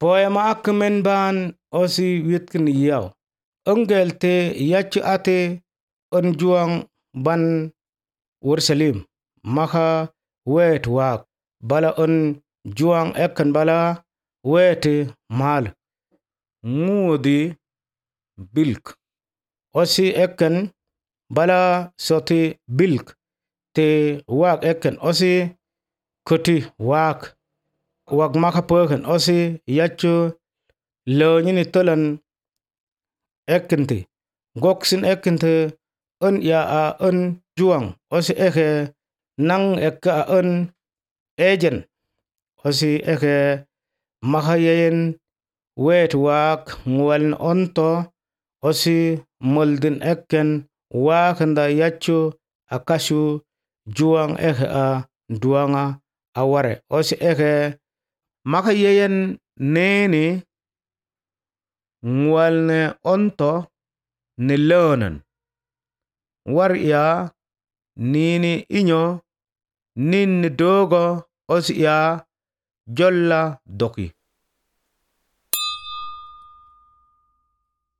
Poema akmen ban osi witkin yaw. Engel te yachi ate on juang ban Ursalim. Maka wet wak. Bala on juang ekan bala wet mal. Ngudi bilk. Osi ekan bala soti bilk. Te wak ekan osi kuti wak. Wak maka perken osi yacho lo nyini tolan ekente. Goksin ekente on ya a on juang. Osi eke nang eka a on ejen. Osi eke maka yen wet wak ngwaln onto. Osi moldin eken wakanda yacho akashu juang eke a duanga aware. Osi eke maka yen neni ngwalne onto ni lonan. War ya nini inyo nin dogo osi ya jolla doki.